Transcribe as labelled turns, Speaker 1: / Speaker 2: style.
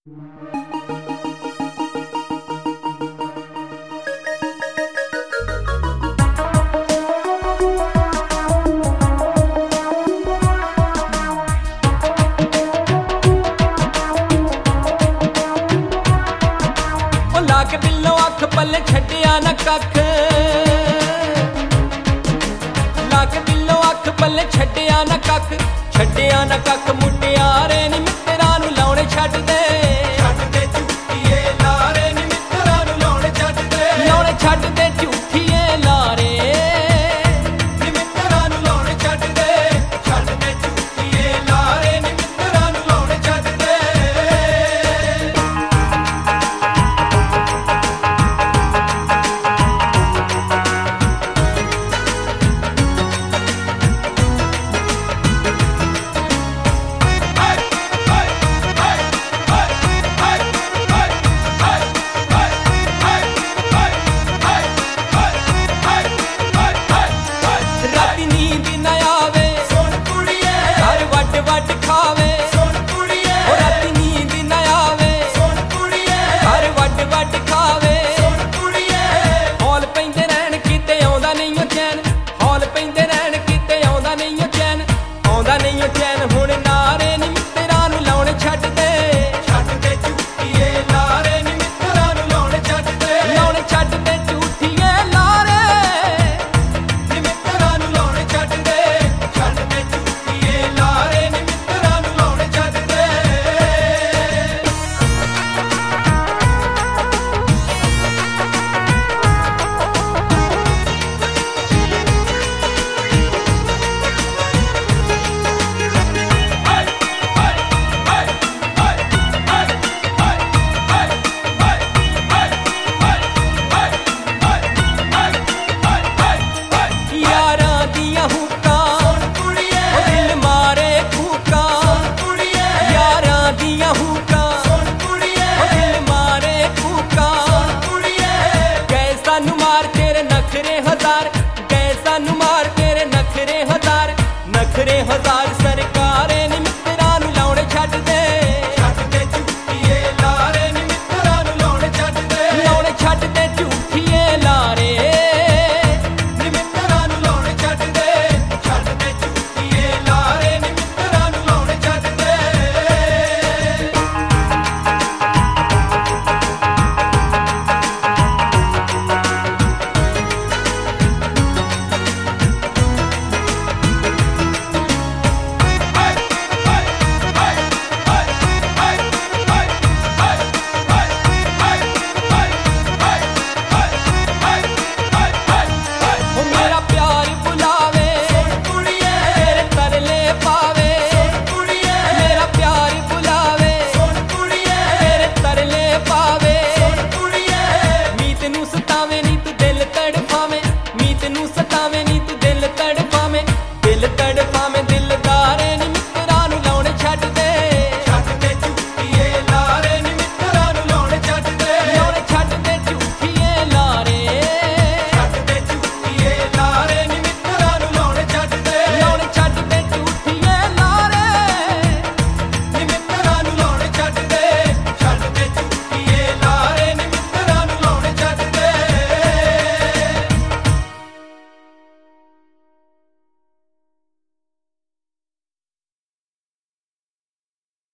Speaker 1: लाके दिलों अख पल्ले छड्डिया ना कख, लाके दिलों अख पल्ले छड्डिया ना कख, छड्डिया ना कख मुटियारे नी मित्तरां नूं लाउणे छड्ड दे, छड्ड दे झूठीए लारे नी मित्तरां नूं लाउणे छड्ड दे, लाउणे छड्ड दे झूठीए लारे नी मित्तरां नूं लाउणे छड्ड दे, छड्ड दे झूठीए लारे नी मित्तरां नूं लाउणे छड्ड दे। नखरे हजार